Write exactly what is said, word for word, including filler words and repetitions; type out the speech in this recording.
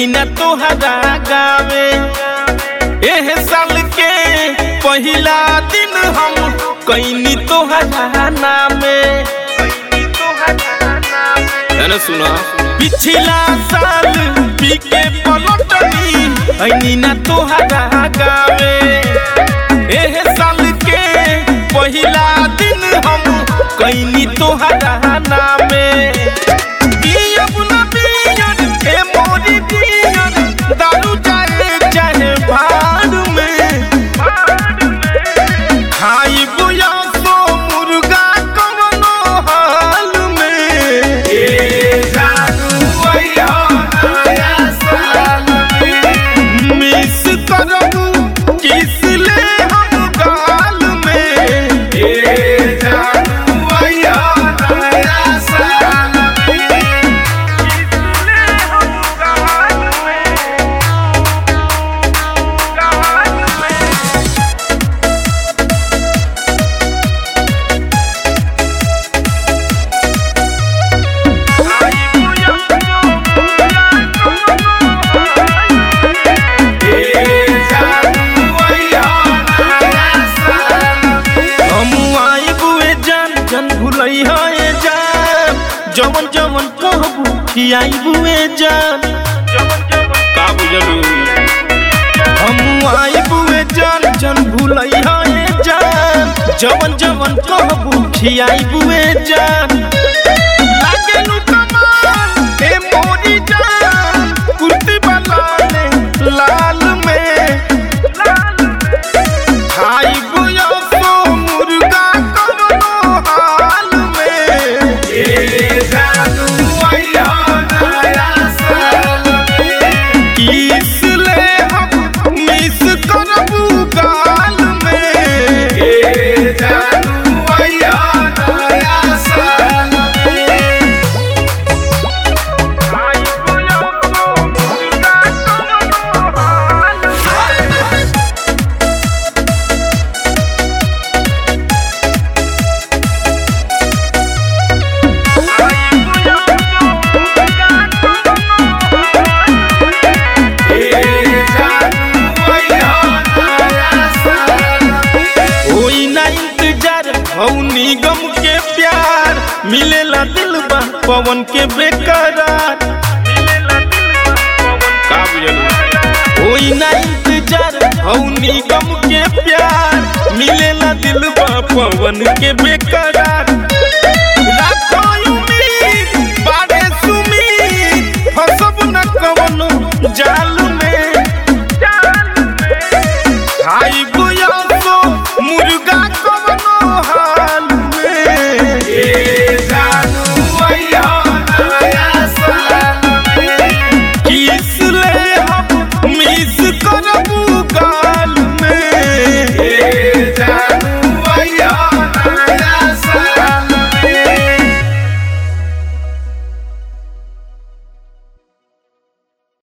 ऐनी न तोहरा गावे। एह साल के पहिला दिन हम कैनी तोहरा नामे। सुना पिछला साल पी के पलटनी ऐनी न तोहरा गावे। एह साल के पहिला दिन हम कैनी तोहरा नामे। दारू चाहे चाहे भाड़ में खाई बुया सो मुर्गा कवनो हाल में। ए जानू भैया नया साल में मिस करबू किस ले हम गाल में। ए जानू भैया नया साल में किस ले हम गाल में। जवन जवन कहबू खियाई बुए जान। का बुझलू हम आई बुए जान जन भूलई है जान। जवन जवन कहबू खियाई बुए जान। लागे नु कमाल ए मोरी जान कुर्ती वाला ने लाल में। खाई बुया सो मुर्गा कवनो हाल में। ए जानू भैया नया साल में किस ले हम मिस करबू गाल में। ए जानू भैया नया साल में खाई बुया सो मुर्गा कवनो हाल में। निगम के प्यार मिलेला दिलबा पवन के बेकरार। का बुझलू होई ना इंतजार हौ निगम के प्यार मिलेला दिलबा पवन के बेकरार।